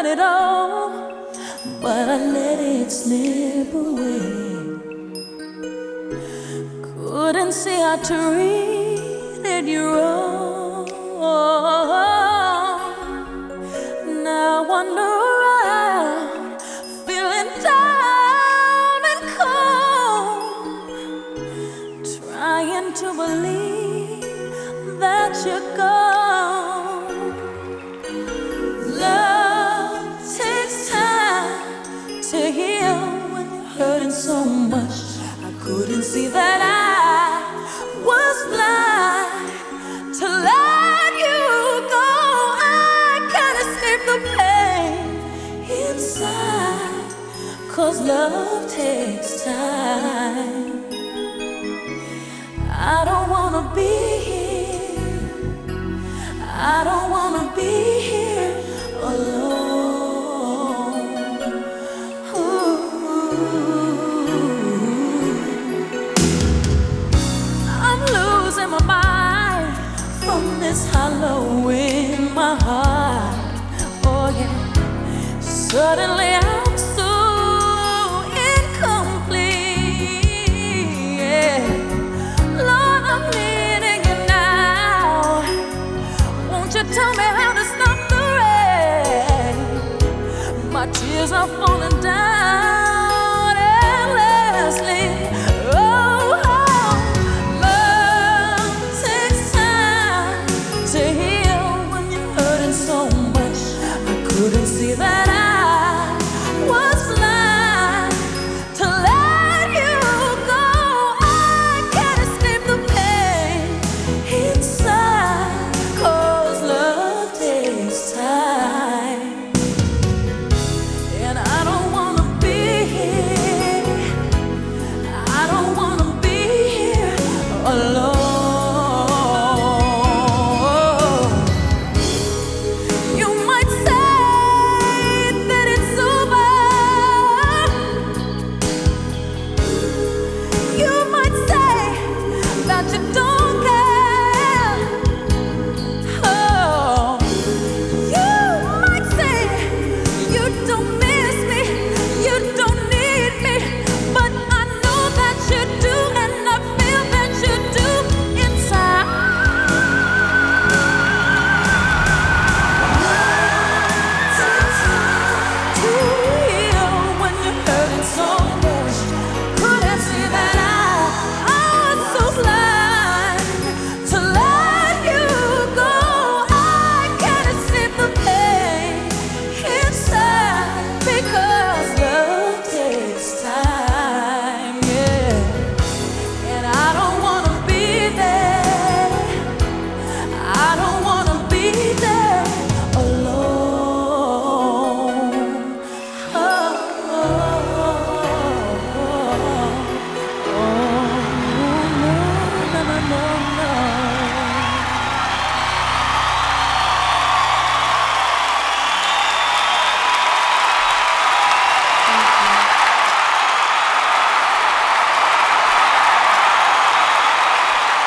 got it all, but I let it slip away. Couldn't see how to read you wrong. Now I wander around, feeling down and cold, trying to believe that you're gone. Love takes time to heal when you're hurting so much. I couldn't see that I was blind to let you go. I can't escape the pain inside, 'cause love takes time. I don't wanna be here, I don't wanna be here alone. I'm losing my mind from this hollow in my heart. Oh yeah, suddenly I'm so incomplete. Yeah. Lord, I'm needing you now. Won't you tell me how to stop the rain? My tears are falling down endlessly. Oh, love takes time to heal when you're hurting so much. I couldn't see that